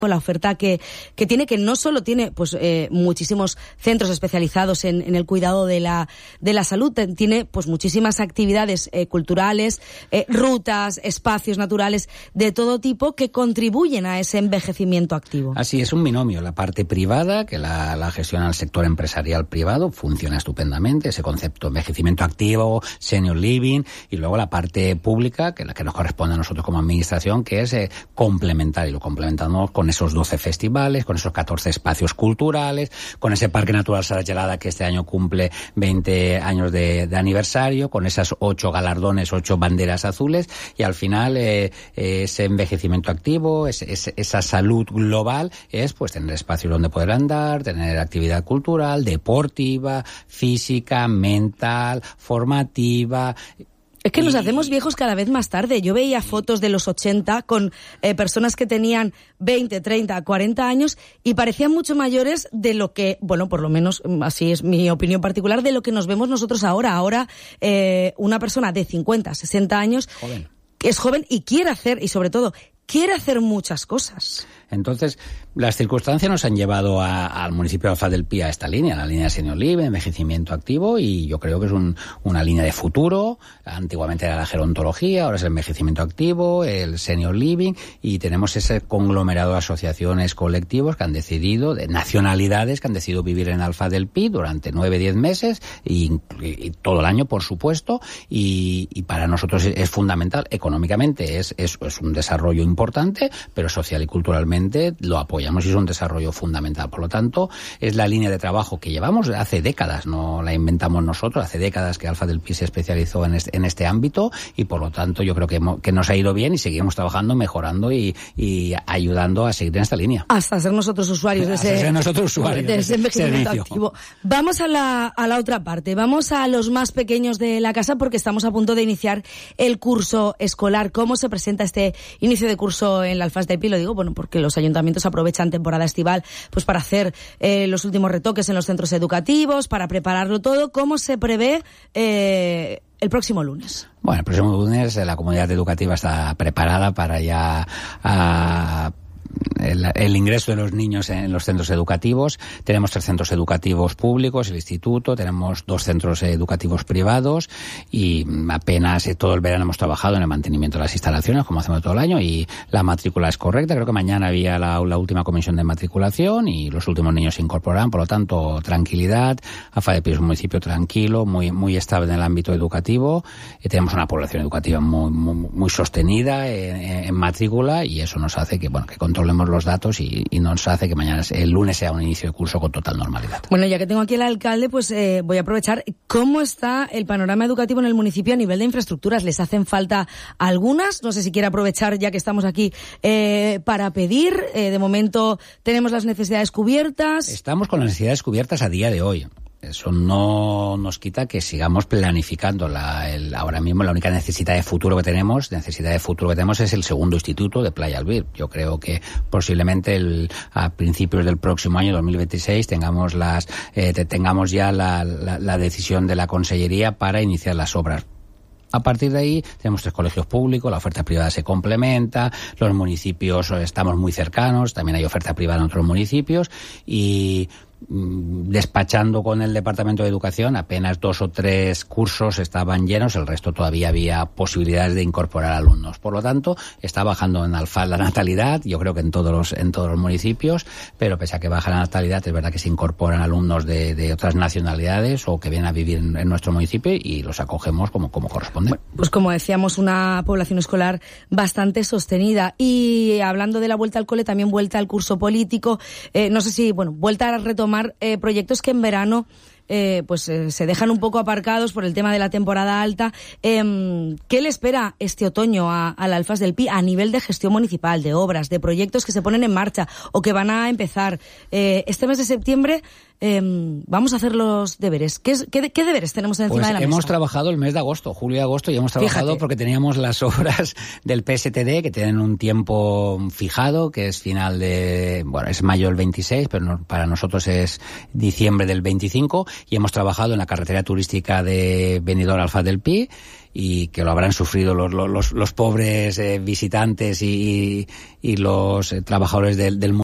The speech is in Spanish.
la oferta que tiene, que no solo tiene pues muchísimos centros especializados en el cuidado de la salud, tiene pues muchísimas actividades culturales, rutas, espacios naturales de todo tipo que contribuyen a ese envejecimiento activo. Así es, un binomio, la parte privada, que la gestiona el sector empresarial privado, funciona estupendamente, ese concepto de envejecimiento activo, senior living, y luego la parte pública, que es la que nos corresponde a nosotros como administración, que es complementar, y lo complementamos con esos 12 festivales, con esos 14 espacios culturales, con ese Parque Natural Sara Gelada que este año cumple 20 años de aniversario, con esas 8 galardones, 8 banderas azules, y al final ese envejecimiento activo, esa salud global, es pues tener espacios donde poder andar, tener actividad cultural, deportiva, física, mental, formativa. Es que nos hacemos viejos cada vez más tarde. Yo veía fotos de los 80 con personas que tenían 20, 30, 40 años y parecían mucho mayores de lo que, bueno, por lo menos así es mi opinión particular, de lo que nos vemos nosotros ahora. Ahora una persona de 50, 60 años es joven y quiere hacer, y sobre todo, quiere hacer muchas cosas. Entonces, las circunstancias nos han llevado al municipio de Alfaz del Pi a esta línea, la línea Senior Living, envejecimiento activo, y yo creo que es una línea de futuro. Antiguamente era la gerontología, ahora es el envejecimiento activo, el Senior Living, y tenemos ese conglomerado de asociaciones, colectivos que han decidido, de nacionalidades que han decidido vivir en Alfaz del Pi durante 9-10 meses y todo el año, por supuesto, y para nosotros es fundamental. Económicamente es un desarrollo importante, pero social y culturalmente lo apoyamos y es un desarrollo fundamental. Por lo tanto, es la línea de trabajo que llevamos hace décadas, no la inventamos nosotros, hace décadas que Alfaz del Pi se especializó en este ámbito, y por lo tanto yo creo que nos ha ido bien y seguimos trabajando, mejorando y ayudando a seguir en esta línea. Hasta ser nosotros usuarios de ese envejecimiento activo. Vamos a la otra parte, vamos a los más pequeños de la casa, porque estamos a punto de iniciar el curso escolar. ¿Cómo se presenta este inicio de curso en la Alfaz del Pi? Lo digo, bueno, porque los ayuntamientos aprovechan temporada estival pues para hacer los últimos retoques en los centros educativos, para prepararlo todo. ¿Cómo se prevé el próximo lunes? Bueno, el próximo lunes la comunidad educativa está preparada para ya el ingreso de los niños en los centros educativos. Tenemos 3 centros educativos públicos, el instituto, tenemos 2 centros educativos privados, y apenas todo el verano hemos trabajado en el mantenimiento de las instalaciones, como hacemos todo el año, y la matrícula es correcta. Creo que mañana había la última comisión de matriculación y los últimos niños se incorporarán, por lo tanto, tranquilidad. Alfaz del Pi es un municipio tranquilo, muy estable en el ámbito educativo, y tenemos una población educativa muy sostenida en matrícula, y eso nos hace que controlemos los datos y nos hace que mañana, el lunes, sea un inicio de curso con total normalidad. Bueno, ya que tengo aquí al alcalde, pues voy a aprovechar. ¿Cómo está el panorama educativo en el municipio a nivel de infraestructuras? ¿Les hacen falta algunas? No sé si quiere aprovechar, ya que estamos aquí, para pedir. De momento tenemos las necesidades cubiertas. Estamos con las necesidades cubiertas a día de hoy. Eso no nos quita que sigamos planificando. Ahora mismo la única necesidad de futuro que tenemos es el segundo instituto de Playa Albir. Yo creo que posiblemente a principios del próximo año, 2026, tengamos ya la decisión de la Consellería para iniciar las obras. A partir de ahí tenemos 3 colegios públicos, la oferta privada se complementa, los municipios estamos muy cercanos, también hay oferta privada en otros municipios, y despachando con el Departamento de Educación, apenas 2 o 3 cursos estaban llenos, el resto todavía había posibilidades de incorporar alumnos. Por lo tanto, está bajando en Alfaz la natalidad, yo creo que en todos los municipios, pero pese a que baja la natalidad, es verdad que se incorporan alumnos de otras nacionalidades o que vienen a vivir en nuestro municipio, y los acogemos como corresponde. Bueno, pues como decíamos, una población escolar bastante sostenida. Y hablando de la vuelta al cole, también vuelta al curso político. No sé si, vuelta a retomar proyectos que en verano se dejan un poco aparcados por el tema de la temporada alta. ¿Qué le espera este otoño a la Alfaz del Pi a nivel de gestión municipal, de obras, de proyectos que se ponen en marcha o que van a empezar? Este mes de septiembre vamos a hacer los deberes. ¿Qué deberes tenemos encima de la mesa? Hemos trabajado el mes de agosto, julio y agosto, y hemos trabajado porque teníamos las obras del PSTD que tienen un tiempo fijado, que es es mayo del 26, pero para nosotros es diciembre del 25, y hemos trabajado en la carretera turística de Benidorm-Alfaz del Pi, y que lo habrán sufrido los pobres visitantes y los trabajadores del